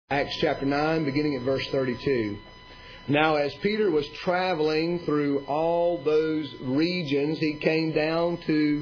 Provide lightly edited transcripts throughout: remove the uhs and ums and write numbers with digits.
Acts chapter 9, beginning at verse 32. Now, as Peter was traveling through all those regions, he came down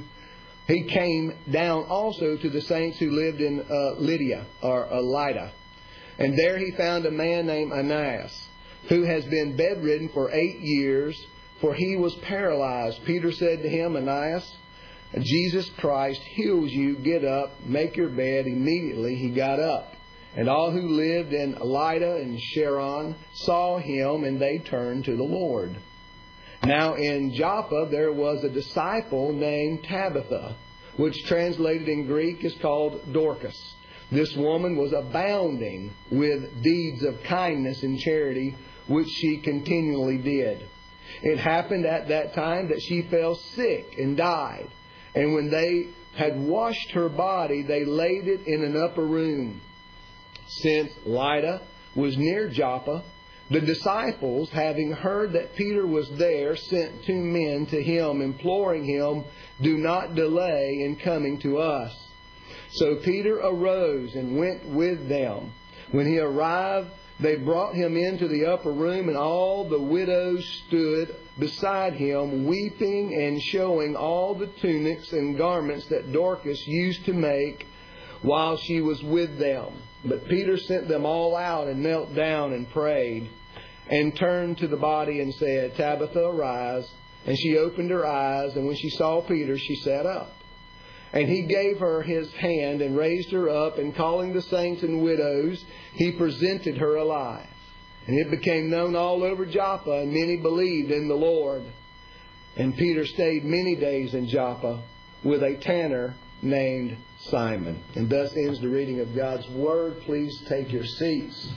also to the saints who lived in Lydda. And there he found a man named Aeneas, who has been bedridden for 8 years, for he was paralyzed. Peter said to him, Aeneas, Jesus Christ heals you. Get up, make your bed. Immediately he got up. And all who lived in Lydda and Sharon saw him, and they turned to the Lord. Now in Joppa there was a disciple named Tabitha, which translated in Greek is called Dorcas. This woman was abounding with deeds of kindness and charity, which she continually did. It happened at that time that she fell sick and died. And when they had washed her body, they laid it in an upper room. Since Lydda was near Joppa, the disciples, having heard that Peter was there, sent 2 men to him, imploring him, do not delay in coming to us. So Peter arose and went with them. When he arrived, they brought him into the upper room, and all the widows stood beside him, weeping and showing all the tunics and garments that Dorcas used to make while she was with them. But Peter sent them all out and knelt down and prayed and turned to the body and said, Tabitha, arise. And she opened her eyes, and when she saw Peter, she sat up. And he gave her his hand and raised her up, and calling the saints and widows, he presented her alive. And it became known all over Joppa, and many believed in the Lord. And Peter stayed many days in Joppa with a tanner named Simon. And thus ends the reading of God's Word. Please take your seats.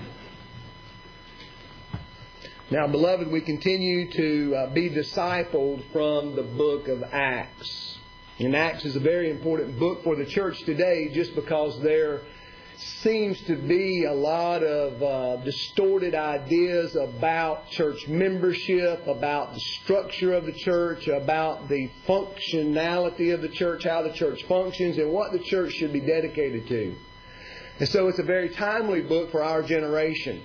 Now, beloved, we continue to be discipled from the book of Acts. And Acts is a very important book for the church today, just because there seems to be a lot of distorted ideas about church membership, about the structure of the church, about the functionality of the church, how the church functions, and what the church should be dedicated to. And so it's a very timely book for our generation.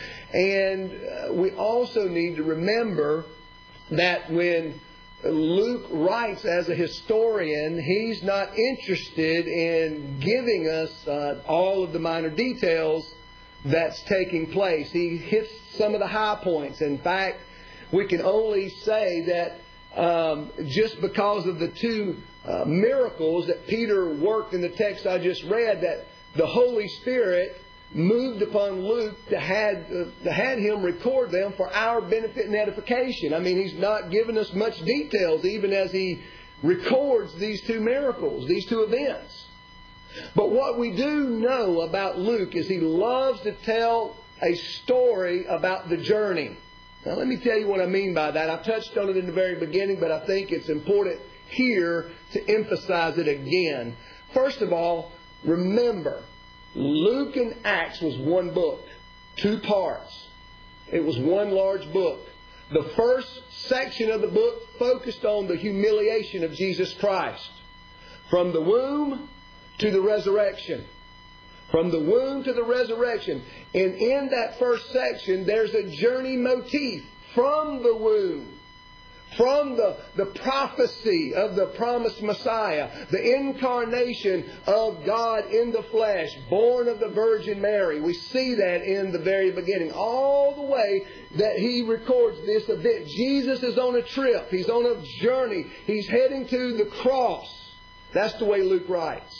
And we also need to remember that when Luke writes as a historian, he's not interested in giving us all of the minor details that's taking place. He hits some of the high points. In fact, we can only say that just because of the 2 miracles that Peter worked in the text I just read, that the Holy Spirit moved upon Luke to had him record them for our benefit and edification. I mean, he's not given us much details even as he records these 2 miracles, these 2 events. But what we do know about Luke is he loves to tell a story about the journey. Now, let me tell you what I mean by that. I touched on it in the very beginning, but I think it's important here to emphasize it again. First of all, remember, Luke and Acts was one book, 2 parts. It was one large book. The first section of the book focused on the humiliation of Jesus Christ. From the womb to the resurrection. From the womb to the resurrection. And in that first section, there's a journey motif from the womb. From the prophecy of the promised Messiah, the incarnation of God in the flesh, born of the Virgin Mary. We see that in the very beginning. All the way that he records this event. Jesus is on a trip. He's on a journey. He's heading to the cross. That's the way Luke writes.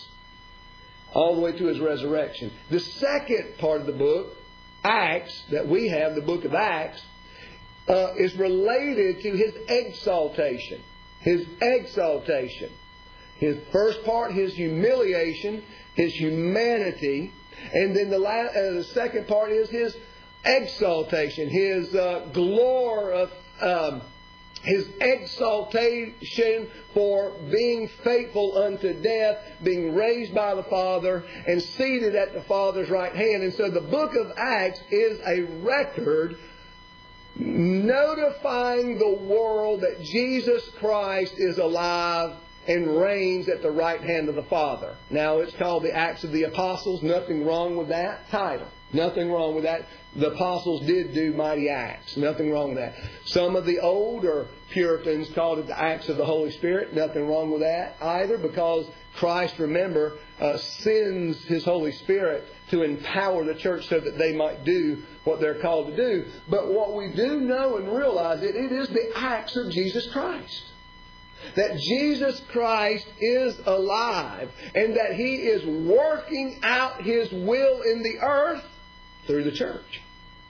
All the way to his resurrection. The second part of the book, Acts, that we have, the book of Acts, is related to his exaltation. His exaltation. His first part, his humiliation, his humanity. And then the second part is his exaltation. His his exaltation for being faithful unto death, being raised by the Father, and seated at the Father's right hand. And so the book of Acts is a record notifying the world that Jesus Christ is alive and reigns at the right hand of the Father. Now, it's called the Acts of the Apostles. Nothing wrong with that title. Nothing wrong with that. The apostles did do mighty acts. Nothing wrong with that. Some of the older Puritans called it the acts of the Holy Spirit. Nothing wrong with that either, because Christ, remember, sends His Holy Spirit to empower the church so that they might do what they're called to do. But what we do know and realize, it is the acts of Jesus Christ. That Jesus Christ is alive and that He is working out His will in the earth through the church.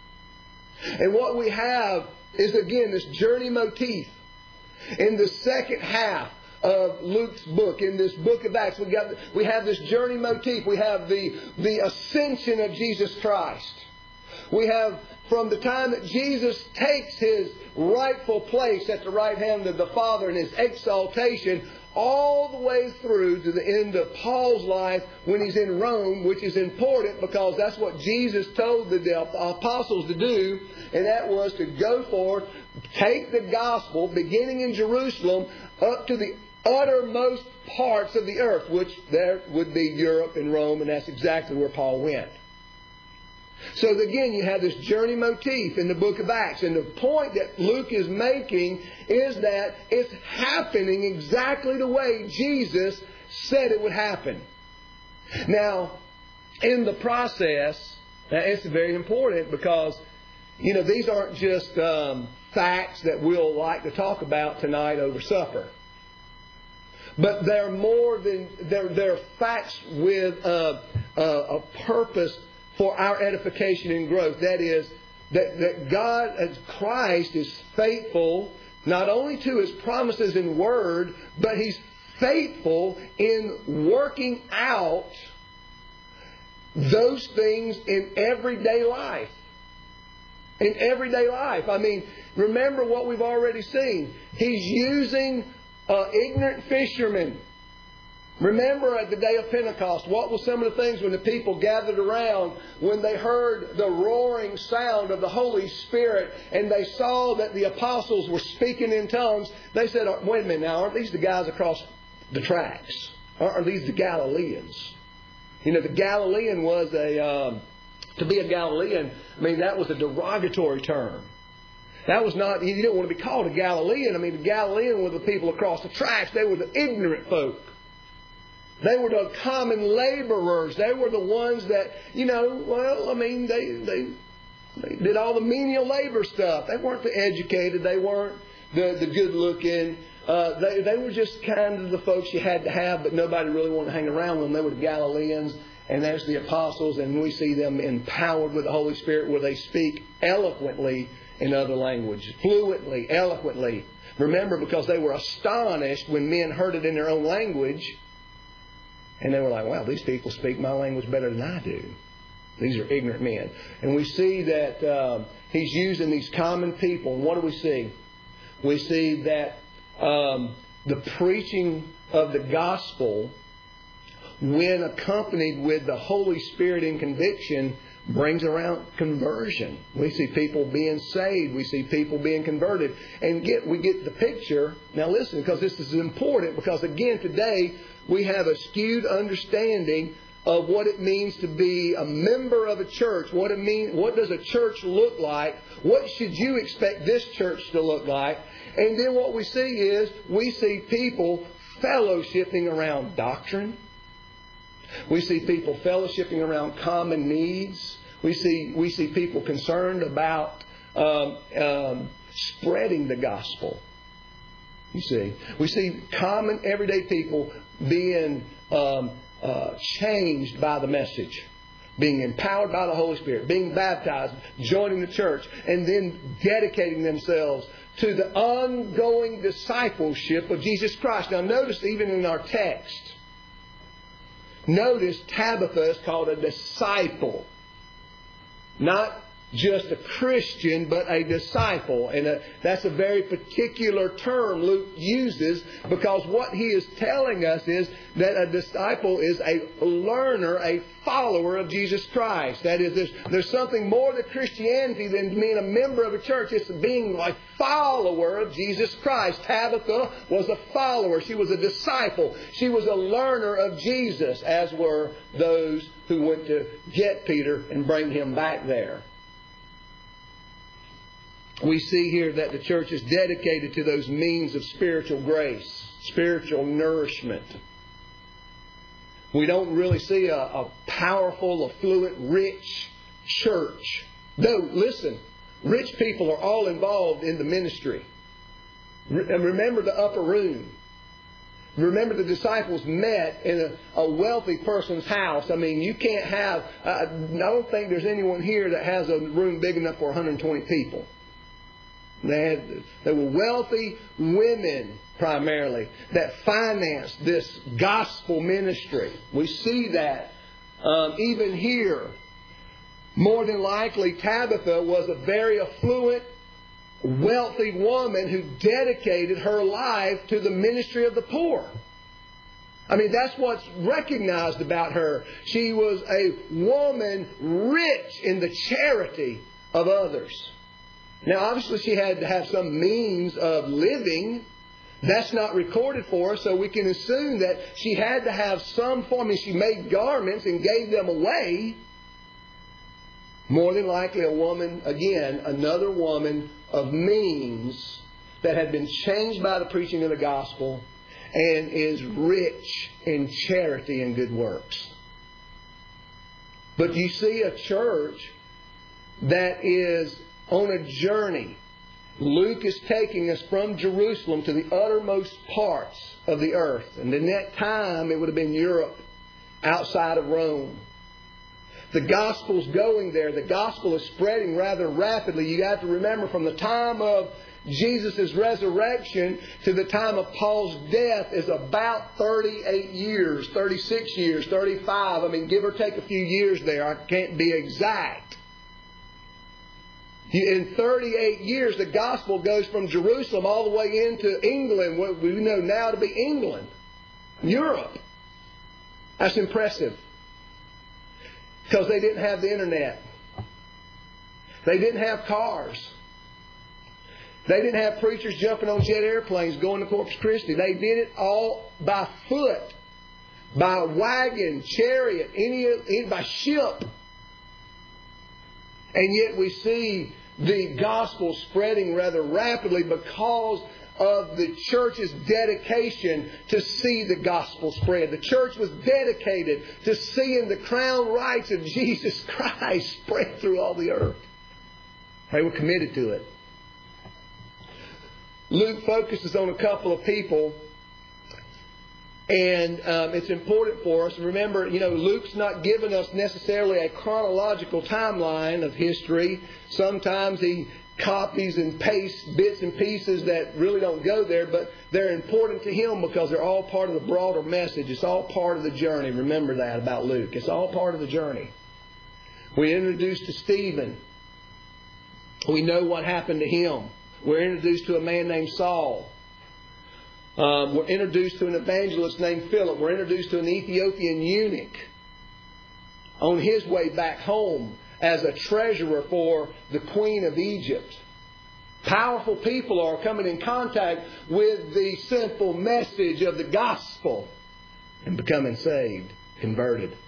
And what we have is, again, this journey motif. In the second half of Luke's book, in this book of Acts, we have this journey motif. We have the ascension of Jesus Christ. We have, from the time that Jesus takes His rightful place at the right hand of the Father and His exaltation, all the way through to the end of Paul's life when he's in Rome, which is important because that's what Jesus told the apostles to do, and that was to go forth, take the gospel, beginning in Jerusalem, up to the uttermost parts of the earth, which there would be Europe and Rome, and that's exactly where Paul went. So again, you have this journey motif in the book of Acts. And the point that Luke is making is that it's happening exactly the way Jesus said it would happen. Now, in the process, it's very important because, these aren't just facts that we'll like to talk about tonight over supper. But they're more than, they're facts with a purpose for our edification and growth. That is, that God, as Christ, is faithful not only to His promises in word, but He's faithful in working out those things in everyday life. In everyday life. I mean, remember what we've already seen. He's using ignorant fishermen. Remember at the day of Pentecost, what were some of the things when the people gathered around, when they heard the roaring sound of the Holy Spirit and they saw that the apostles were speaking in tongues? They said, wait a minute now, aren't these the guys across the tracks? Aren't these the Galileans? The Galilean was to be a Galilean, that was a derogatory term. That was not, you don't want to be called a Galilean. The Galilean were the people across the tracks. They were the ignorant folk. They were the common laborers. They were the ones that, they did all the menial labor stuff. They weren't the educated. They weren't the good looking. They were just kind of the folks you had to have, but nobody really wanted to hang around with them. They were the Galileans, and there's the apostles, and we see them empowered with the Holy Spirit where they speak eloquently in other languages. Fluently, eloquently. Remember, because they were astonished when men heard it in their own language. And they were like, wow, these people speak my language better than I do. These are ignorant men. And we see that He's using these common people. And what do we see? We see that the preaching of the gospel, when accompanied with the Holy Spirit in conviction, brings around conversion. We see people being saved. We see people being converted. And we get the picture. Now listen, because this is important, because again, today we have a skewed understanding of what it means to be a member of a church. What does a church look like? What should you expect this church to look like? And then what we see is, we see people fellowshipping around doctrine. We see people fellowshipping around common needs. We see people concerned about spreading the gospel. You see, we see common everyday people being changed by the message, being empowered by the Holy Spirit, being baptized, joining the church, and then dedicating themselves to the ongoing discipleship of Jesus Christ. Now notice, even in our text, notice Tabitha is called a disciple. Not just a Christian, but a disciple. And that's a very particular term Luke uses, because what he is telling us is that a disciple is a learner, a follower of Jesus Christ. That is, there's something more to Christianity than being a member of a church. It's being a follower of Jesus Christ. Tabitha was a follower. She was a disciple. She was a learner of Jesus, as were those who went to get Peter and bring him back there. We see here that the church is dedicated to those means of spiritual grace, spiritual nourishment. We don't really see a powerful, affluent, rich church. Though, listen, rich people are all involved in the ministry. And remember the upper room. Remember, the disciples met in a wealthy person's house. I mean, you can't have... I don't think there's anyone here that has a room big enough for 120 people. They were wealthy women, primarily, that financed this gospel ministry. We see that even here. More than likely, Tabitha was a very affluent, wealthy woman who dedicated her life to the ministry of the poor. I mean, that's what's recognized about her. She was a woman rich in the charity of others. Now, obviously, she had to have some means of living. That's not recorded for us, so we can assume that she had to have some form. I mean, she made garments and gave them away. More than likely a woman, again, another woman of means that had been changed by the preaching of the gospel and is rich in charity and good works. But you see a church that is on a journey. Luke is taking us from Jerusalem to the uttermost parts of the earth. And in that time, it would have been Europe, outside of Rome. The gospel's going there. The gospel is spreading rather rapidly. You have to remember, from the time of Jesus' resurrection to the time of Paul's death is about 38 years, 36 years, 35. I mean, give or take a few years there. I can't be exact. In 38 years, the gospel goes from Jerusalem all the way into England, what we know now to be England, Europe. That's impressive. Because they didn't have the internet. They didn't have cars. They didn't have preachers jumping on jet airplanes going to Corpus Christi. They did it all by foot, by wagon, chariot, by ship. And yet we see the gospel spreading rather rapidly because of the church's dedication to see the gospel spread. The church was dedicated to seeing the crown rights of Jesus Christ spread through all the earth. They were committed to it. Luke focuses on a couple of people, and it's important for us. Remember, Luke's not giving us necessarily a chronological timeline of history. Sometimes he copies and pastes bits and pieces that really don't go there, but they're important to him because they're all part of the broader message. It's all part of the journey. Remember that about Luke. It's all part of the journey. We're introduced to Stephen. We know what happened to him. We're introduced to a man named Saul. We're introduced to an evangelist named Philip. We're introduced to an Ethiopian eunuch on his way back home as a treasurer for the Queen of Egypt. Powerful people are coming in contact with the simple message of the gospel and becoming saved, converted.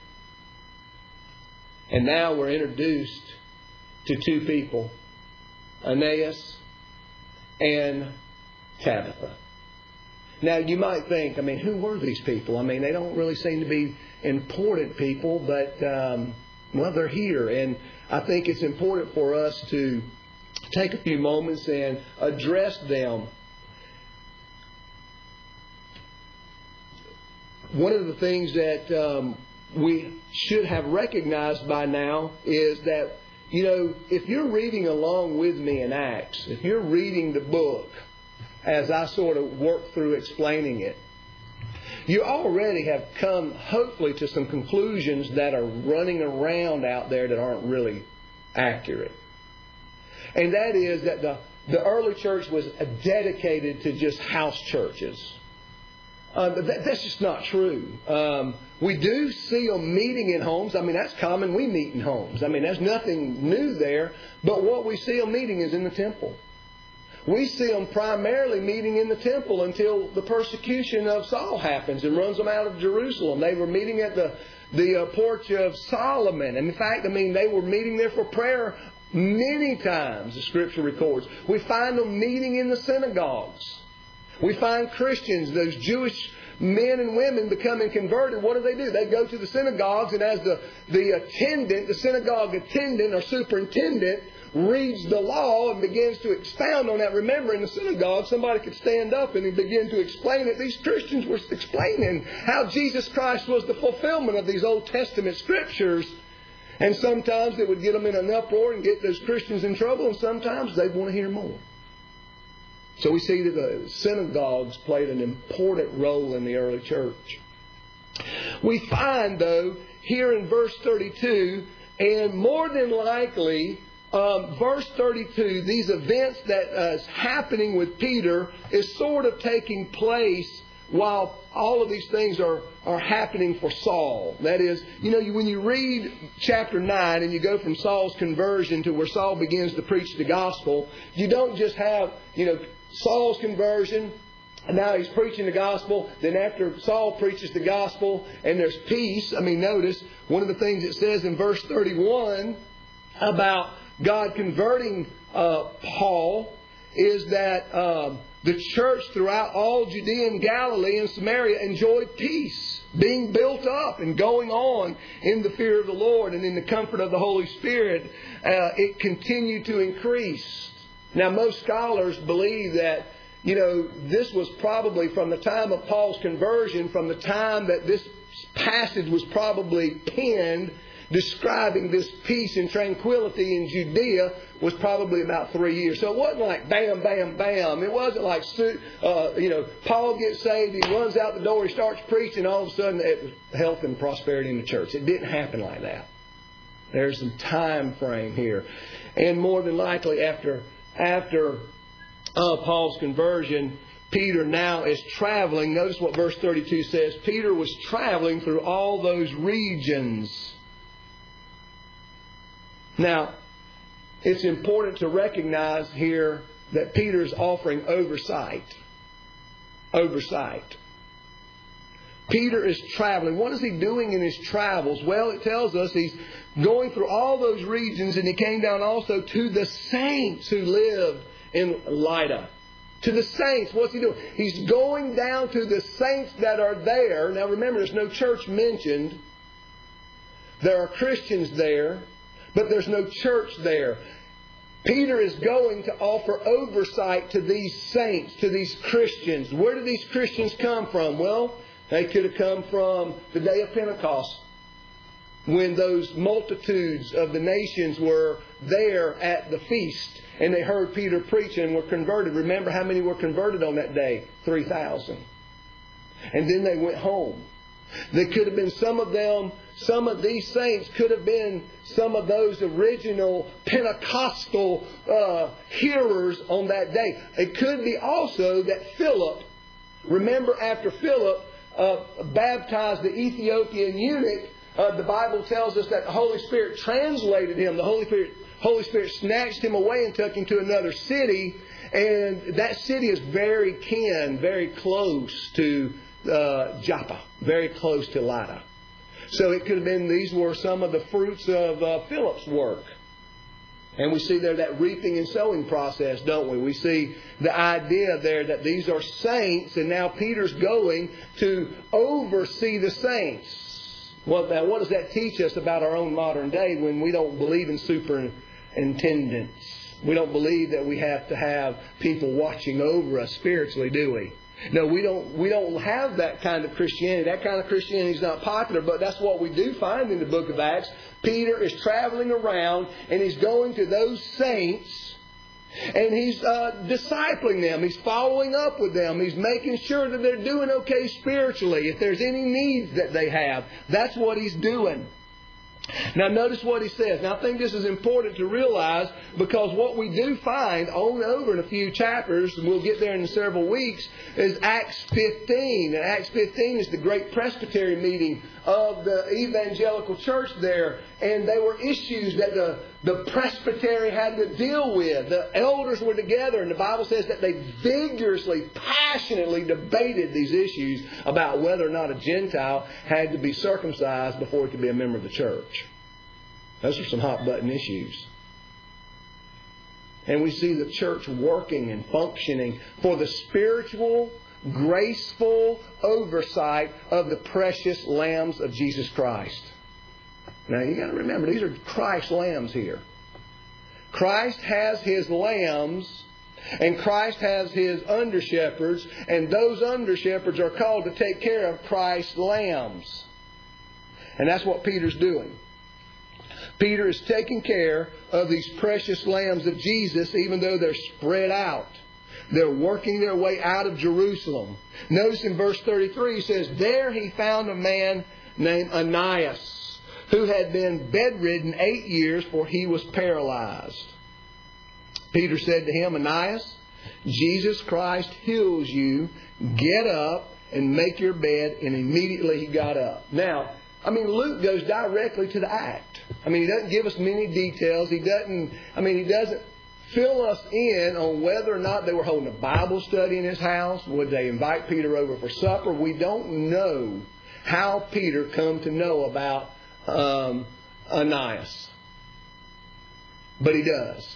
And now we're introduced to two people, Aeneas and Tabitha. Now, you might think, who were these people? They don't really seem to be important people, but, they're here. And I think it's important for us to take a few moments and address them. One of the things that we should have recognized by now is that, if you're reading along with me in Acts, if you're reading the book as I sort of work through explaining it, you already have come, hopefully, to some conclusions that are running around out there that aren't really accurate. And that is that the early church was dedicated to just house churches. That's just not true. We do see them meeting in homes. I mean, that's common. We meet in homes. I mean, there's nothing new there. But what we see them meeting is in the temple. We see them primarily meeting in the temple until the persecution of Saul happens and runs them out of Jerusalem. They were meeting at the porch of Solomon. And in fact, I mean, they were meeting there for prayer many times, the Scripture records. We find them meeting in the synagogues. We find Christians, those Jewish men and women becoming converted. What do? They go to the synagogues, and as the synagogue attendant or superintendent reads the law and begins to expound on that. Remember, in the synagogue, somebody could stand up and begin to explain it. These Christians were explaining how Jesus Christ was the fulfillment of these Old Testament Scriptures. And sometimes it would get them in an uproar and get those Christians in trouble, and sometimes they'd want to hear more. So we see that the synagogues played an important role in the early church. We find, though, here in verse 32, and more than likely, verse 32, these events that is happening with Peter is sort of taking place while all of these things are happening for Saul. That is, when you read chapter 9 and you go from Saul's conversion to where Saul begins to preach the gospel, you don't just have, Saul's conversion, and now he's preaching the gospel. Then after Saul preaches the gospel and there's peace, notice one of the things it says in verse 31 about God converting Paul is that the church throughout all Judea and Galilee and Samaria enjoyed peace, being built up and going on in the fear of the Lord and in the comfort of the Holy Spirit. It continued to increase. Now, most scholars believe that, this was probably from the time of Paul's conversion, from the time that this passage was probably penned, describing this peace and tranquility in Judea, was probably about 3 years. So it wasn't like bam, bam, bam. It wasn't like, Paul gets saved, he runs out the door, he starts preaching, all of a sudden it was health and prosperity in the church. It didn't happen like that. There's some time frame here. And more than likely after Paul's conversion, Peter now is traveling. Notice what verse 32 says. Peter was traveling through all those regions. Now, it's important to recognize here that Peter's offering oversight. Oversight. Peter is traveling. What is he doing in his travels? Well, it tells us he's going through all those regions, and he came down also to the saints who lived in Lydda. To the saints. What's he doing? He's going down to the saints that are there. Now remember, there's no church mentioned. There are Christians there, but there's no church there. Peter is going to offer oversight to these saints, to these Christians. Where do these Christians come from? Well, they could have come from the day of Pentecost, when those multitudes of the nations were there at the feast and they heard Peter preaching and were converted. Remember how many were converted on that day? 3,000. And then they went home. They could have been some of them, some of these saints could have been some of those original Pentecostal hearers on that day. It could be also that Philip, remember after Philip baptized the Ethiopian eunuch, the Bible tells us that the Holy Spirit translated him. The Holy Spirit snatched him away and took him to another city. And that city is very close to Joppa, very close to Lydda. So it could have been these were some of the fruits of Philip's work. And we see there that reaping and sowing process, don't we? We see the idea there that these are saints, and now Peter's going to oversee the saints. Well, now what does that teach us about our own modern day when we don't believe in superintendents? We don't believe that we have to have people watching over us spiritually, do we? No, we don't have that kind of Christianity. That kind of Christianity is not popular, but that's what we do find in the book of Acts. Peter is traveling around and he's going to those saints and he's discipling them. He's following up with them. He's making sure that they're doing okay spiritually. If there's any needs that they have, that's what he's doing. Now notice what he says. Now I think this is important to realize, because what we do find on over in a few chapters, and we'll get there in several weeks, is Acts 15. And Acts 15 is the great presbytery meeting of the evangelical church there. And there were issues that the presbytery had to deal with. The elders were together, and the Bible says that they vigorously, passionately debated these issues about whether or not a Gentile had to be circumcised before he could be a member of the church. Those are some hot button issues. And we see the church working and functioning for the spiritual, graceful oversight of the precious lambs of Jesus Christ. Now you got to remember, these are Christ's lambs here. Christ has His lambs, and Christ has His under-shepherds, and those under-shepherds are called to take care of Christ's lambs. And that's what Peter's doing. Peter is taking care of these precious lambs of Jesus, even though they're spread out. They're working their way out of Jerusalem. Notice in verse 33, he says, "There he found a man named Ananias, who had been bedridden 8 years, for he was paralyzed. Peter said to him, 'Ananias, Jesus Christ heals you. Get up and make your bed.' And immediately he got up." Now, Luke goes directly to the act. He doesn't give us many details. He doesn't fill us in on whether or not they were holding a Bible study in his house. Would they invite Peter over for supper? We don't know how Peter come to know about Ananias. But he does.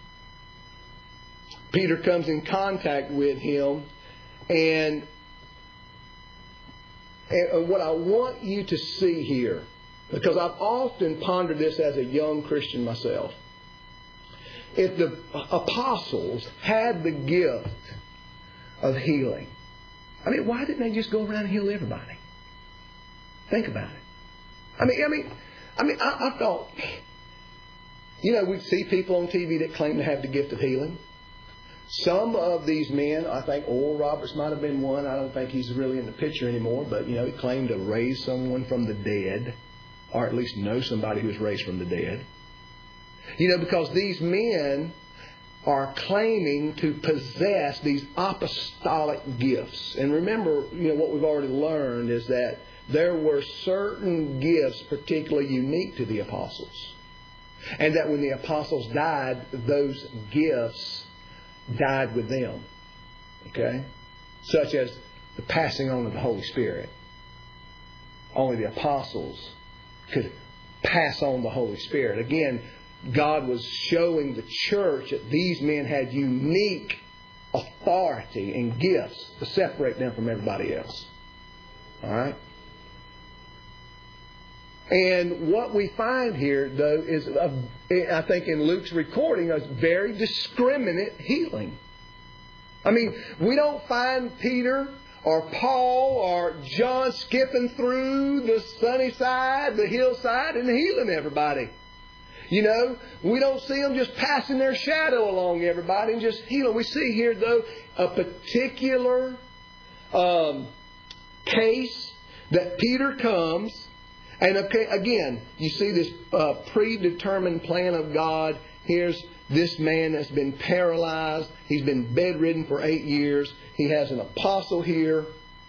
Peter comes in contact with him, and what I want you to see here, because I've often pondered this as a young Christian myself. If the apostles had the gift of healing, why didn't they just go around and heal everybody? Think about it. I thought, we'd see people on TV that claim to have the gift of healing. Some of these men, I think Oral Roberts might have been one. I don't think he's really in the picture anymore, but, he claimed to raise someone from the dead, or at least know somebody who was raised from the dead. Because these men are claiming to possess these apostolic gifts. And remember, what we've already learned is that there were certain gifts particularly unique to the apostles. And that when the apostles died, those gifts died with them. Okay? Such as the passing on of the Holy Spirit. Only the apostles could pass on the Holy Spirit. Again, God was showing the church that these men had unique authority and gifts to separate them from everybody else. All right? And what we find here, though, is, I think in Luke's recording, a very discriminate healing. We don't find Peter or Paul or John skipping through the sunny side, the hillside, and healing everybody. We don't see them just passing their shadow along everybody and just healing. We see here, though, a particular case that Peter comes. And again, you see this predetermined plan of God. Here's this man that's been paralyzed. He's been bedridden for 8 years. He has an apostle here.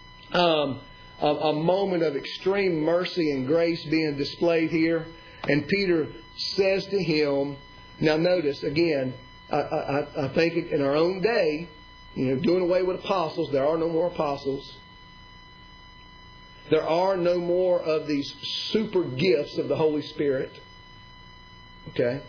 A moment of extreme mercy and grace being displayed here. And Peter says to him, now notice, again, I think in our own day, doing away with apostles, there are no more apostles. There are no more of these super gifts of the Holy Spirit. Okay?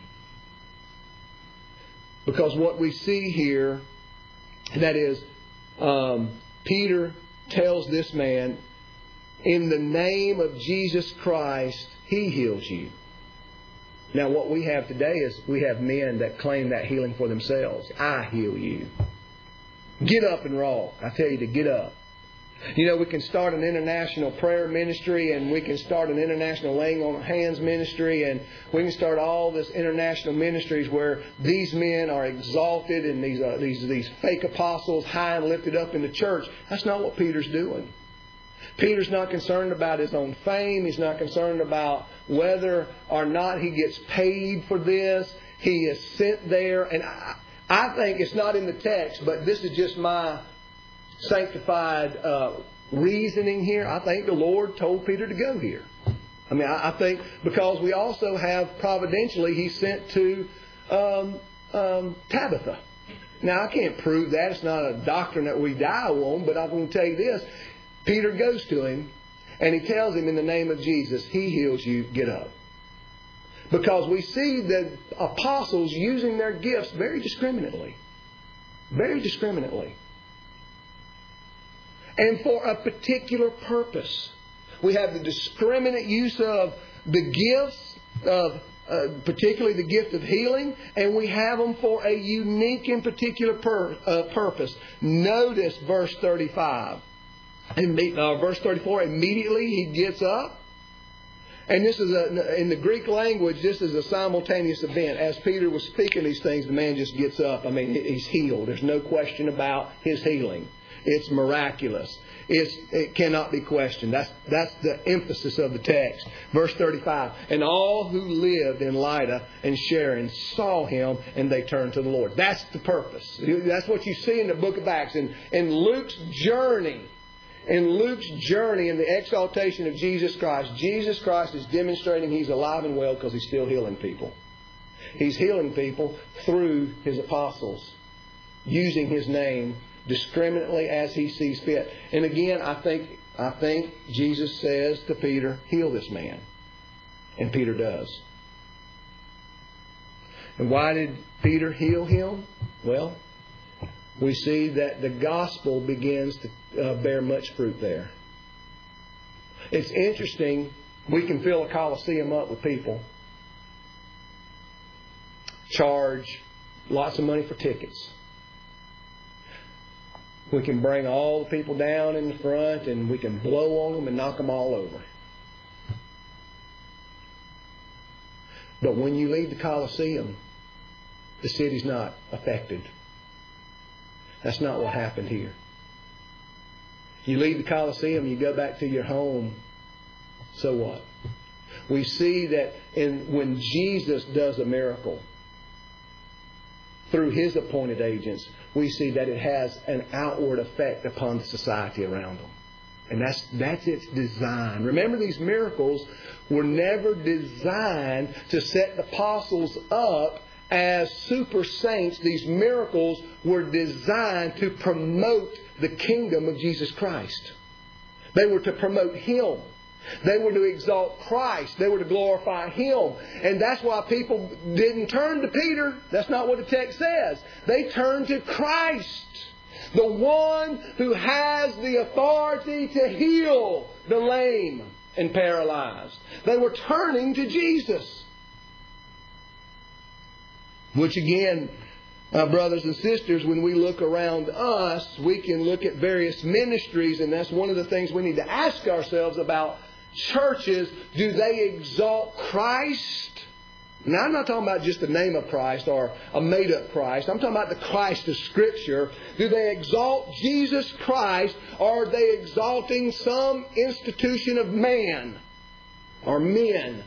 Because what we see here, that is, Peter tells this man, in the name of Jesus Christ, He heals you. Now what we have today is we have men that claim that healing for themselves. I heal you. Get up and walk. I tell you to get up. We can start an international prayer ministry, and we can start an international laying on of hands ministry, and we can start all this international ministries where these men are exalted and these fake apostles high and lifted up in the church. That's not what Peter's doing. Peter's not concerned about his own fame. He's not concerned about whether or not he gets paid for this. He is sent there. And I think it's not in the text, but this is just my sanctified reasoning here. I think the Lord told Peter to go here. I mean, I think because we also have providentially He sent to Tabitha. Now, I can't prove that. It's not a doctrine that we die on, but I'm going to tell you this. Peter goes to him, and he tells him in the name of Jesus, He heals you, get up. Because we see the apostles using their gifts very discriminately. Very discriminately. And for a particular purpose. We have the discriminate use of the gifts, of particularly the gift of healing, and we have them for a unique and particular purpose. Notice verse 35. Verse 34, immediately he gets up. And this is in the Greek language, this is a simultaneous event. As Peter was speaking these things, the man just gets up. I mean, he's healed. There's no question about his healing. It's miraculous. It cannot be questioned. That's the emphasis of the text. Verse 35. And all who lived in Lydda and Sharon saw him, and they turned to the Lord. That's the purpose. That's what you see in the book of Acts. In Luke's journey, in the exaltation of Jesus Christ is demonstrating He's alive and well because He's still healing people. He's healing people through His apostles, using His name discriminately as He sees fit. And again, I think Jesus says to Peter, heal this man. And Peter does. And why did Peter heal him? Well, we see that the gospel begins to bear much fruit there. It's interesting. We can fill a coliseum up with people. Charge lots of money for tickets. We can bring all the people down in the front and we can blow on them and knock them all over. But when you leave the Colosseum, the city's not affected. That's not what happened here. You leave the Colosseum, you go back to your home, so what? We see that when Jesus does a miracle through His appointed agents, we see that it has an outward effect upon the society around them. And that's its design. Remember, these miracles were never designed to set the apostles up as super saints. These miracles were designed to promote the kingdom of Jesus Christ. They were to promote Him. They were to exalt Christ. They were to glorify Him. And that's why people didn't turn to Peter. That's not what the text says. They turned to Christ, the one who has the authority to heal the lame and paralyzed. They were turning to Jesus. Which again, brothers and sisters, when we look around us, we can look at various ministries, and that's one of the things we need to ask ourselves about churches. Do they exalt Christ? Now, I'm not talking about just the name of Christ or a made-up Christ. I'm talking about the Christ of Scripture. Do they exalt Jesus Christ, or are they exalting some institution of man or men?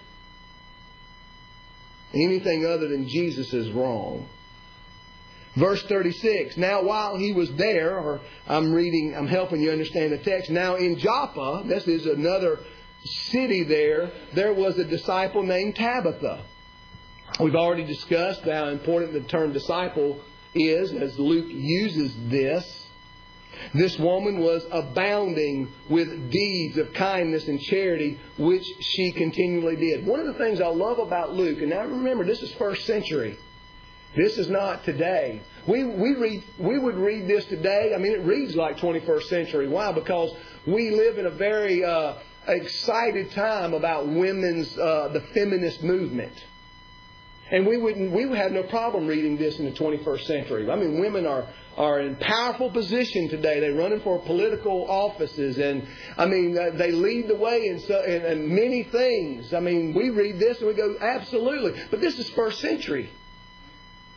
Anything other than Jesus is wrong. Verse 36. Now while he was there, or I'm helping you understand the text. Now in Joppa, this is another city there was a disciple named Tabitha. We've already discussed how important the term disciple is as Luke uses this. This woman was abounding with deeds of kindness and charity, which she continually did. One of the things I love about Luke, and now remember, this is first century. This is not today. We would read this today. I mean, it reads like 21st century. Why? Because we live in a very excited time about the feminist movement. And we would have no problem reading this in the 21st century. I mean, women are in powerful position today. They're running for political offices, and I mean, they lead the way in many things. I mean, we read this and we go, absolutely. But this is first century.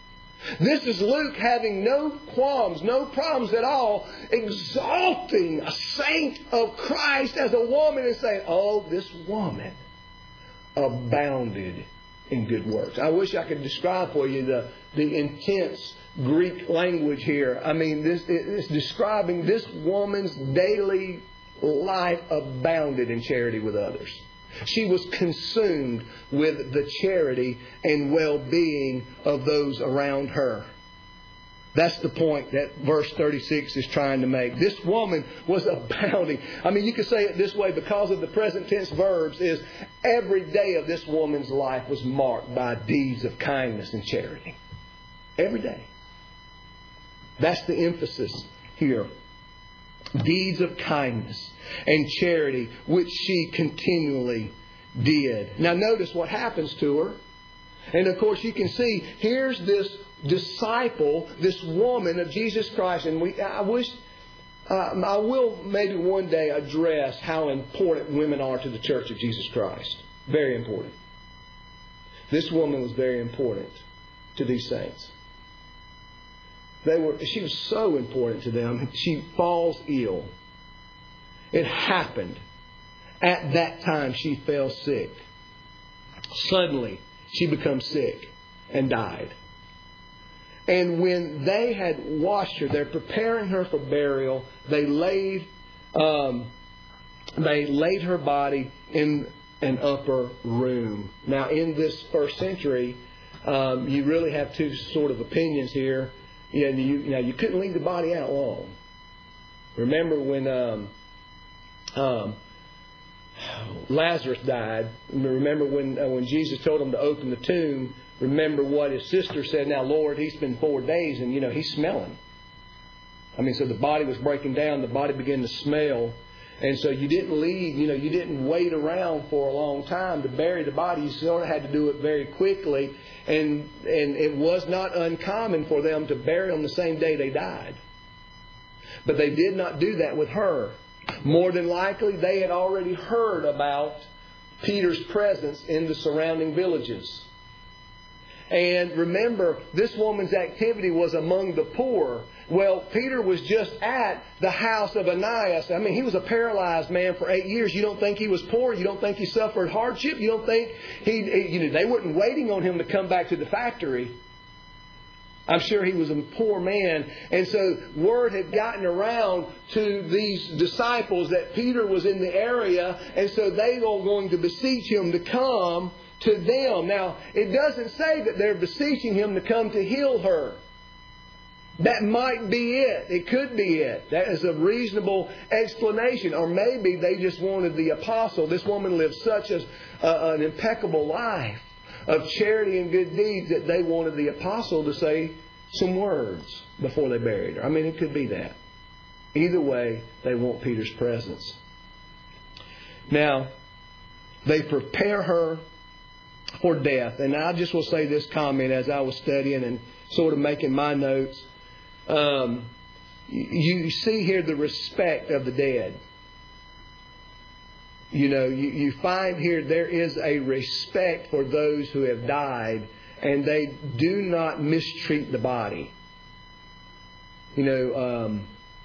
This is Luke having no qualms, no problems at all, exalting a saint of Christ as a woman and saying, oh, this woman abounded in good works. I wish I could describe for you the intense Greek language here. I mean, this is describing this woman's daily life abounded in charity with others. She was consumed with the charity and well-being of those around her. That's the point that verse 36 is trying to make. This woman was abounding. I mean, you could say it this way because of the present tense verbs is every day of this woman's life was marked by deeds of kindness and charity. Every day. That's the emphasis here. Deeds of kindness and charity, which she continually did. Now notice what happens to her. And of course you can see, here's this disciple, this woman of Jesus Christ. And I will maybe one day address how important women are to the Church of Jesus Christ. Very important. This woman was very important to these saints. She was so important to them. She falls ill. It happened. At that time, she fell sick. Suddenly, she becomes sick and died. And when they had washed her, they're preparing her for burial. They laid her body in an upper room. Now, in this first century, you really have two sort of opinions here. You couldn't leave the body out long. Remember when Lazarus died? Remember when Jesus told him to open the tomb? Remember what his sister said, now, Lord, he's been 4 days and, he's smelling. I mean, so the body was breaking down. The body began to smell. And so you didn't leave, you didn't wait around for a long time to bury the body. You sort of had to do it very quickly. And it was not uncommon for them to bury them the same day they died. But they did not do that with her. More than likely, they had already heard about Peter's presence in the surrounding villages. And remember, this woman's activity was among the poor. Well, Peter was just at the house of Aeneas. I mean, he was a paralyzed man for 8 years. You don't think he was poor? You don't think he suffered hardship? You don't think they weren't waiting on him to come back to the factory? I'm sure he was a poor man. And so word had gotten around to these disciples that Peter was in the area. And so they were going to beseech him to come to them. Now, it doesn't say that they're beseeching him to come to heal her. That might be it. It could be it. That is a reasonable explanation. Or maybe they just wanted the apostle. This woman lived such an impeccable life of charity and good deeds that they wanted the apostle to say some words before they buried her. I mean, it could be that. Either way, they want Peter's presence. Now, they prepare her for death. And I just will say this comment as I was studying and sort of making my notes. You see here the respect of the dead. You find here there is a respect for those who have died, and they do not mistreat the body. I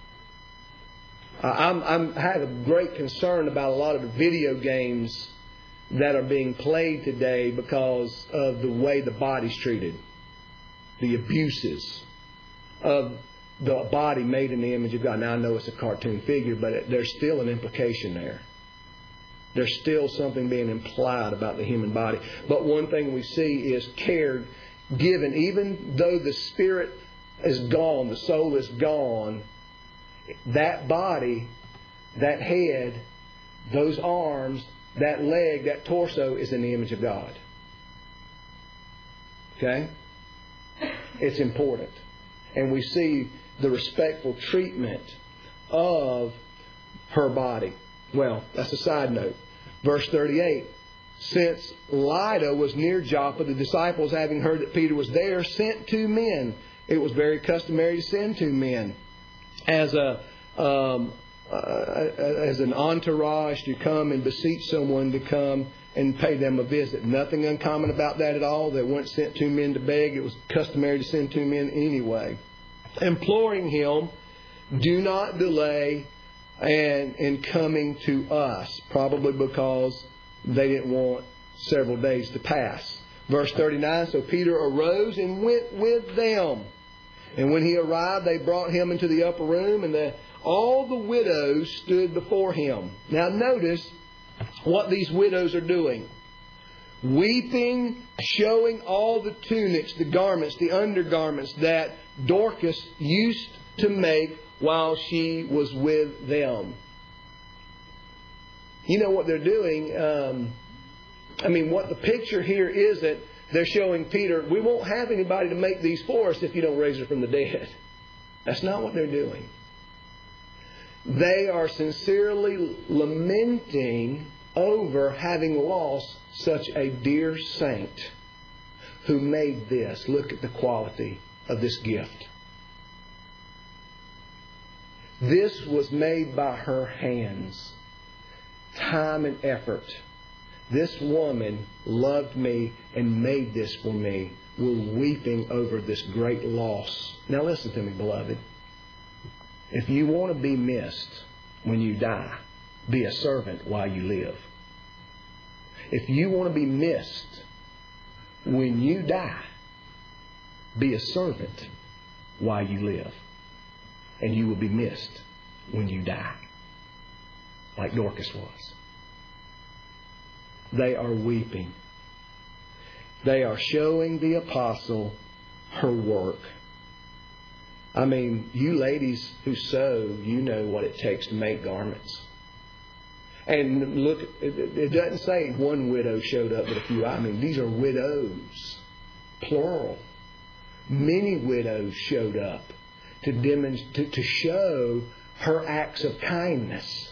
have a great concern about a lot of the video games that are being played today because of the way the body's treated. The abuses of the body made in the image of God. Now, I know it's a cartoon figure, but there's still an implication there. There's still something being implied about the human body. But one thing we see is care given. Even though the spirit is gone, the soul is gone, that body, that head, those arms, that leg, that torso is in the image of God. Okay? It's important. And we see the respectful treatment of her body. Well, that's a side note. Verse 38. Since Lydda was near Joppa, the disciples, having heard that Peter was there, sent 2 men. It was very customary to send 2 men as an entourage to come and beseech someone to come and pay them a visit. Nothing uncommon about that at all. They weren't sent two men to beg. It was customary to send two men anyway. Imploring him, do not delay in coming to us. Probably because they didn't want several days to pass. Verse 39, so Peter arose and went with them. And when he arrived, they brought him into the upper room, and all the widows stood before him. Now notice what these widows are doing. Weeping, showing all the tunics, the garments, the undergarments that Dorcas used to make while she was with them. You know what they're doing? What the picture here is that they're showing Peter, we won't have anybody to make these for us if you don't raise her from the dead. That's not what they're doing. They are sincerely lamenting over having lost such a dear saint who made this. Look at the quality of this gift. This was made by her hands. Time and effort. This woman loved me and made this for me. We're weeping over this great loss. Now listen to me, beloved. If you want to be missed when you die, be a servant while you live. If you want to be missed when you die, be a servant while you live. And you will be missed when you die, like Dorcas was. They are weeping. They are showing the apostle her work. I mean, you ladies who sew, you know what it takes to make garments. And look, it doesn't say one widow showed up, but a few. I mean, these are widows, plural. Many widows showed up to show her acts of kindness.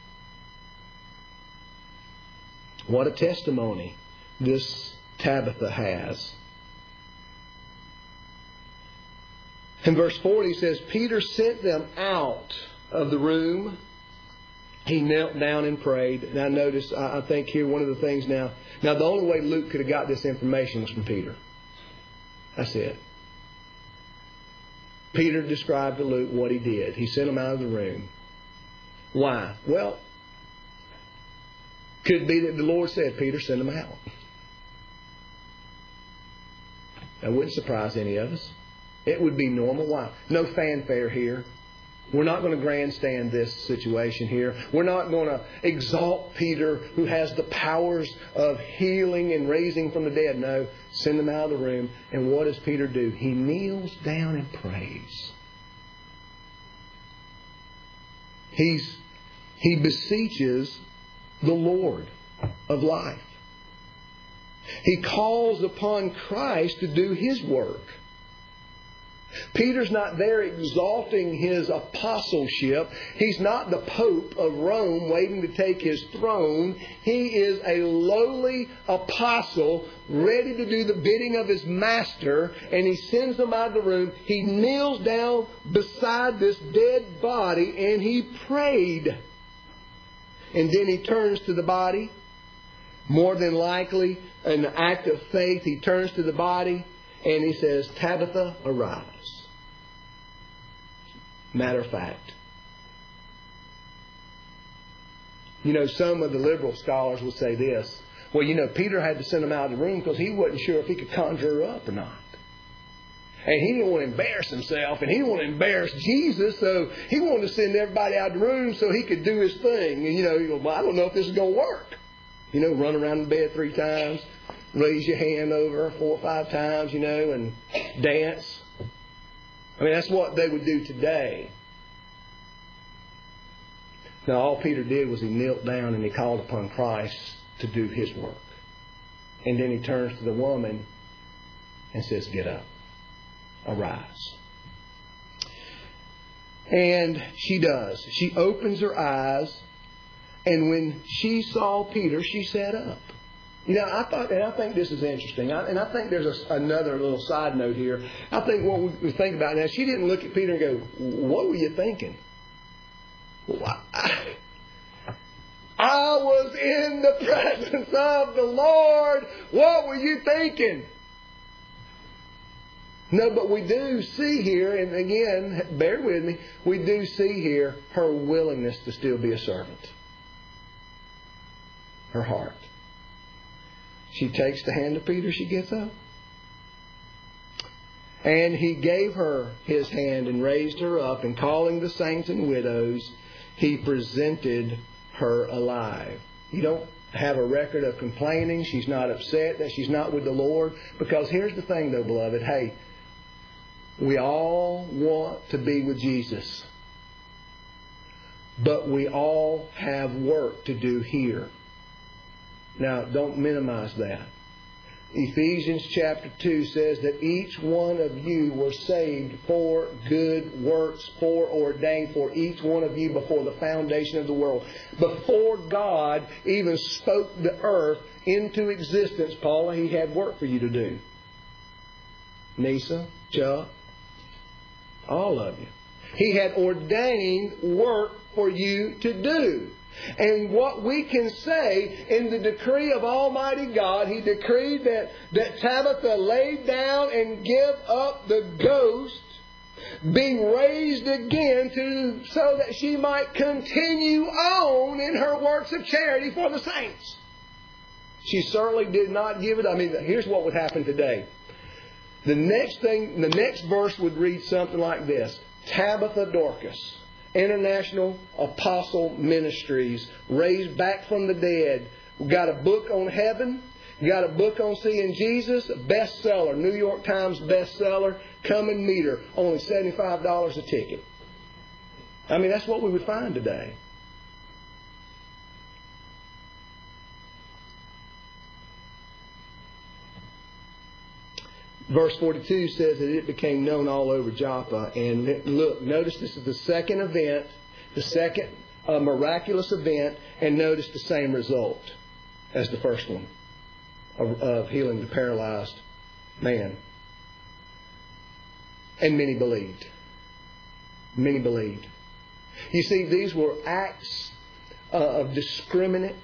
What a testimony this Tabitha has. In verse 40 it says, Peter sent them out of the room. He knelt down and prayed. Now notice, I think here one of the things now the only way Luke could have got this information was from Peter. That's it. Peter described to Luke what he did. He sent them out of the room. Why? Well, could be that the Lord said, Peter, send them out. That wouldn't surprise any of us. It would be normal. Why? No fanfare here. We're not going to grandstand this situation here. We're not going to exalt Peter, who has the powers of healing and raising from the dead. No, send them out of the room. And what does Peter do? He kneels down and prays. He beseeches the Lord of life. He calls upon Christ to do His work. Peter's not there exalting his apostleship. He's not the Pope of Rome waiting to take his throne. He is a lowly apostle ready to do the bidding of his master, and he sends them out of the room. He kneels down beside this dead body and he prayed. And then he turns to the body. More than likely, an act of faith, he turns to the body and he says, Tabitha, arise. Matter of fact. You know, some of the liberal scholars would say this. Well, you know, Peter had to send him out of the room because he wasn't sure if he could conjure her up or not. And he didn't want to embarrass himself, and he didn't want to embarrass Jesus, so he wanted to send everybody out of the room so he could do his thing. And, you know, well, I don't know if this is going to work. You know, run around the bed 3 times, raise your hand over 4 or 5 times, you know, and dance. I mean, that's what they would do today. Now, all Peter did was he knelt down and he called upon Christ to do His work. And then he turns to the woman and says, get up. Arise. And she does. She opens her eyes, and when she saw Peter, she sat up. You know, I think this is interesting. I think there's another little side note here. I think what we think about now, she didn't look at Peter and go, what were you thinking? Well, I was in the presence of the Lord. What were you thinking? No, but we do see here, and again, bear with me, we do see here her willingness to still be a servant. Her heart. She takes the hand of Peter, she gets up. And he gave her his hand and raised her up, and calling the saints and widows, he presented her alive. You don't have a record of complaining. She's not upset that she's not with the Lord. Because here's the thing though, beloved. Hey, we all want to be with Jesus. But we all have work to do here. Now, don't minimize that. Ephesians chapter 2 says that each one of you were saved for good works, foreordained for each one of you before the foundation of the world. Before God even spoke the earth into existence, Paula, He had work for you to do. Nisa, Chuck, all of you. He had ordained work for you to do. And what we can say in the decree of Almighty God, He decreed that Tabitha laid down and give up the ghost, being raised again so that she might continue on in her works of charity for the saints. She certainly did not give it. I mean, here's what would happen today. The next verse would read something like this. Tabitha Dorcas, International Apostle Ministries, raised back from the dead. We got a book on heaven. We got a book on seeing Jesus, a bestseller, New York Times bestseller. Come and meet her. Only $75 a ticket. I mean, that's what we would find today. Verse 42 says that it became known all over Joppa. And look, notice this is the second event, the second miraculous event, and notice the same result as the first one of healing the paralyzed man. And many believed. Many believed. You see, these were acts of discriminate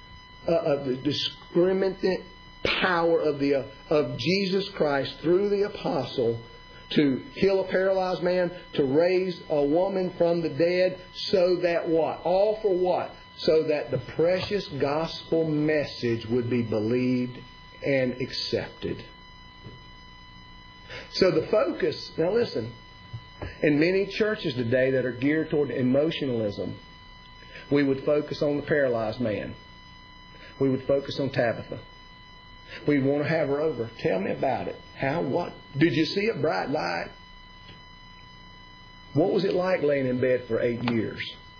power of Jesus Christ through the apostle to heal a paralyzed man, to raise a woman from the dead, so that what? All for what? So that the precious gospel message would be believed and accepted. So the focus, now listen, in many churches today that are geared toward emotionalism, we would focus on the paralyzed man. We would focus on Tabitha. We want to have her over. Tell me about it. How? What? Did you see a bright light? What was it like laying in bed for 8 years?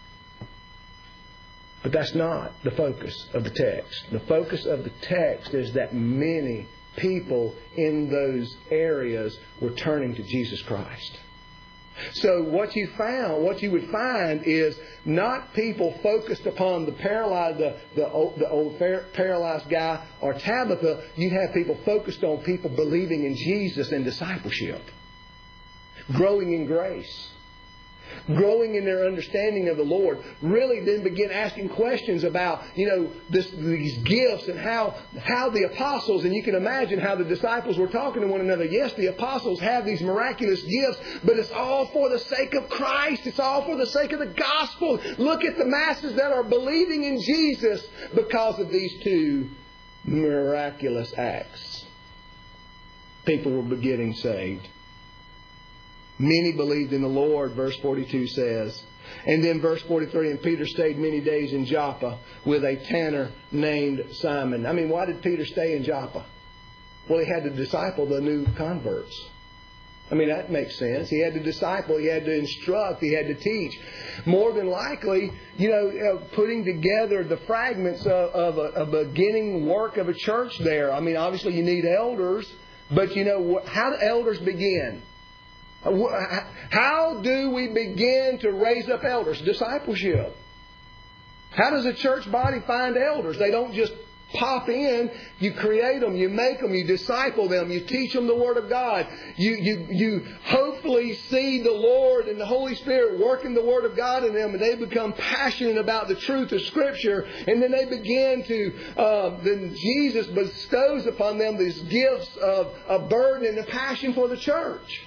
But that's not the focus of the text. The focus of the text is that many people in those areas were turning to Jesus Christ. So what you would find is not people focused upon the paralyzed, the old paralyzed guy or Tabitha. You have people focused on people believing in Jesus and discipleship, growing in grace, growing in their understanding of the Lord. Really then begin asking questions about, these gifts and how the apostles, and you can imagine how the disciples were talking to one another. Yes, the apostles have these miraculous gifts, but it's all for the sake of Christ. It's all for the sake of the gospel. Look at the masses that are believing in Jesus because of these two miraculous acts. People were getting saved. Many believed in the Lord, verse 42 says. And then verse 43, and Peter stayed many days in Joppa with a tanner named Simon. I mean, why did Peter stay in Joppa? Well, he had to disciple the new converts. I mean, that makes sense. He had to disciple, he had to instruct, he had to teach. More than likely, putting together the fragments of a beginning work of a church there. I mean, obviously you need elders, but how do elders begin? How do we begin to raise up elders? Discipleship. How does a church body find elders? They don't just pop in, you create them, you make them, you disciple them, you teach them the Word of God. You hopefully see the Lord and the Holy Spirit working the Word of God in them, and they become passionate about the truth of Scripture, and then they begin to, then Jesus bestows upon them these gifts of a burden and a passion for the church.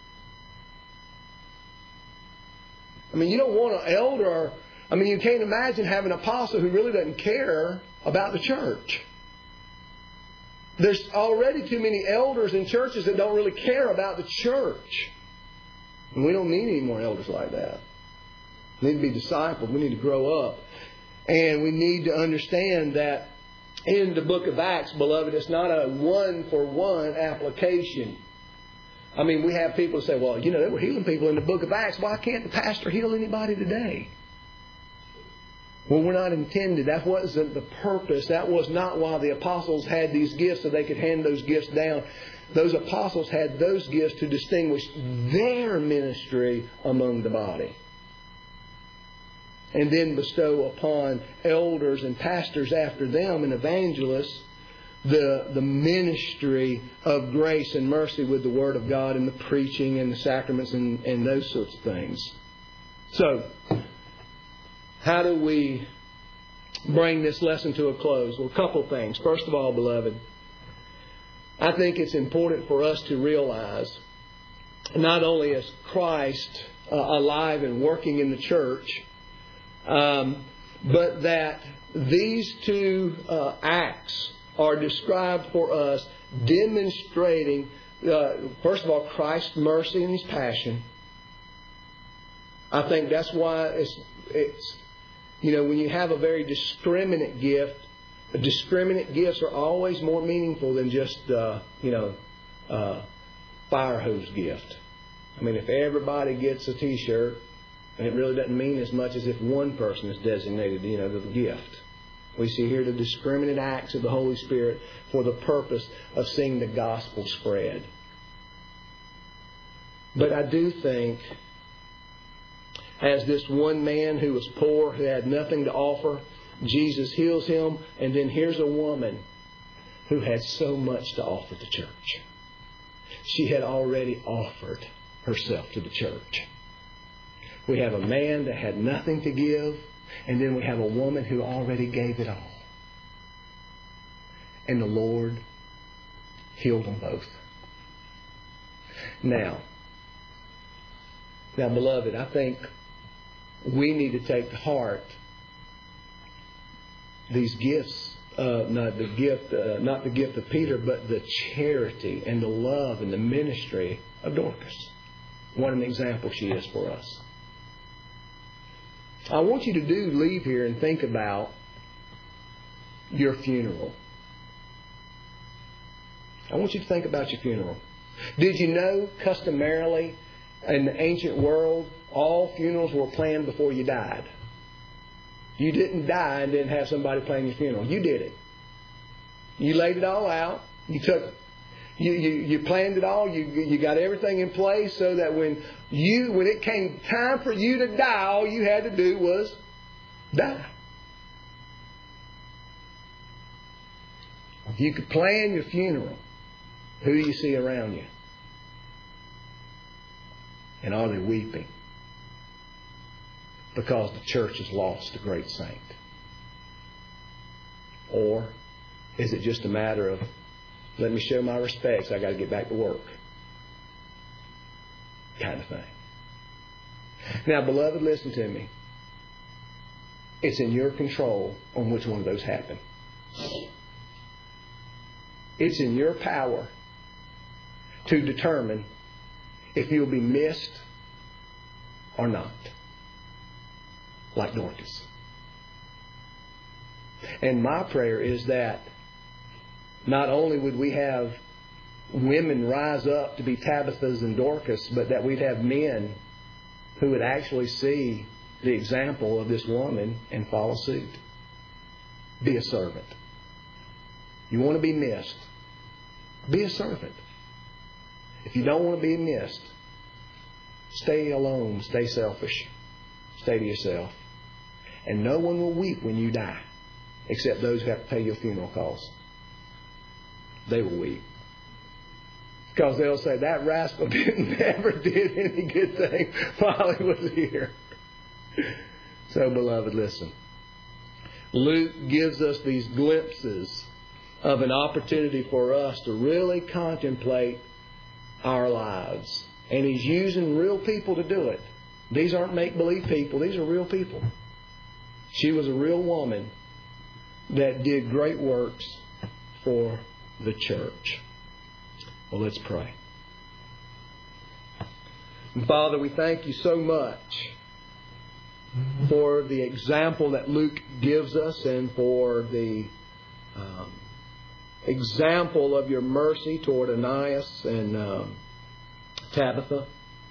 I mean, you don't want an elder, you can't imagine having an apostle who really doesn't care about the church. There's already too many elders in churches that don't really care about the church. And we don't need any more elders like that. We need to be discipled. We need to grow up. And we need to understand that in the book of Acts, beloved, it's not a one-for-one application. We have people say, well, they were healing people in the book of Acts. Why can't the pastor heal anybody today? Well, we're not intended. That wasn't the purpose. That was not why the apostles had these gifts so they could hand those gifts down. Those apostles had those gifts to distinguish their ministry among the body. And then bestow upon elders and pastors after them and evangelists the ministry of grace and mercy with the Word of God and the preaching and the sacraments and those sorts of things. So, how do we bring this lesson to a close? Well, a couple things. First of all, beloved, I think it's important for us to realize, not only is Christ alive and working in the church, but that these two acts are described for us demonstrating, first of all, Christ's mercy and His passion. I think that's why it's when you have a very discriminate gift, discriminate gifts are always more meaningful than just, fire hose gift. If everybody gets a T-shirt, and it really doesn't mean as much as if one person is designated, the gift. We see here the discriminate acts of the Holy Spirit for the purpose of seeing the gospel spread. But I do think, as this one man who was poor, who had nothing to offer, Jesus heals him, and then here's a woman who had so much to offer the church. She had already offered herself to the church. We have a man that had nothing to give, and then we have a woman who already gave it all. And the Lord healed them both. Now, beloved, I think we need to take to heart these gifts, not the gift of Peter, but the charity and the love and the ministry of Dorcas. What an example she is for us. I want you to leave here and think about your funeral. I want you to think about your funeral. Did you know, customarily, in the ancient world, all funerals were planned before you died? You didn't die and didn't have somebody plan your funeral. You did it. You laid it all out. You planned it all. You got everything in place so that when it came time for you to die, all you had to do was die. If you could plan your funeral, who do you see around you? And are they weeping? Because the church has lost a great saint. Or is it just a matter of, let me show my respects, I got to get back to work, kind of thing. Now, beloved, listen to me. It's in your control on which one of those happen. It's in your power to determine if you'll be missed or not. Like Dorcas. And my prayer is that not only would we have women rise up to be Tabithas and Dorcas, but that we'd have men who would actually see the example of this woman and follow suit. Be a servant. You want to be missed? Be a servant. If you don't want to be missed, stay alone, stay selfish, stay to yourself. And no one will weep when you die. except those who have to pay your funeral costs. They will weep. Because they'll say, that rascal never did any good thing while he was here. So, beloved, listen. Luke gives us these glimpses of an opportunity for us to really contemplate our lives. And he's using real people to do it. These aren't make-believe people. These are real people. She was a real woman that did great works for the church. Well, let's pray. Father, we thank you so much for the example that Luke gives us and for the example of your mercy toward Ananias and Tabitha.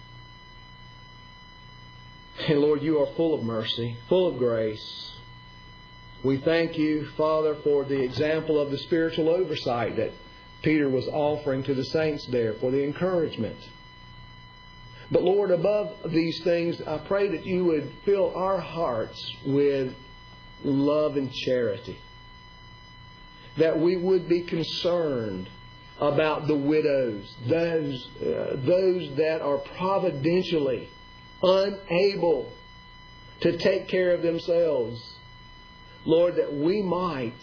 And Lord, you are full of mercy, full of grace. We thank you, Father, for the example of the spiritual oversight that Peter was offering to the saints there, for the encouragement. But Lord, above these things, I pray that you would fill our hearts with love and charity. That we would be concerned about the widows, those that are providentially unable to take care of themselves. Lord, that we might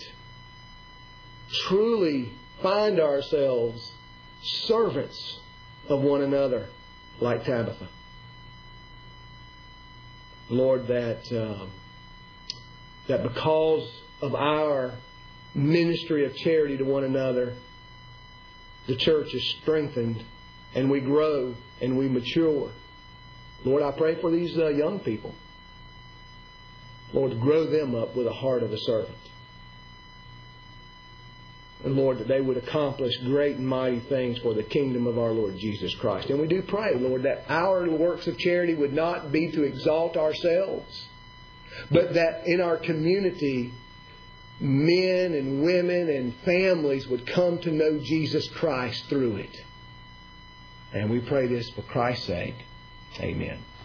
truly find ourselves servants of one another, like Tabitha. Lord, that because of our ministry of charity to one another, the church is strengthened and we grow and we mature. Lord, I pray for these young people. Lord, grow them up with a heart of a servant. And Lord, that they would accomplish great and mighty things for the kingdom of our Lord Jesus Christ. And we do pray, Lord, that our works of charity would not be to exalt ourselves, but that in our community, men and women and families would come to know Jesus Christ through it. And we pray this for Christ's sake. Amen.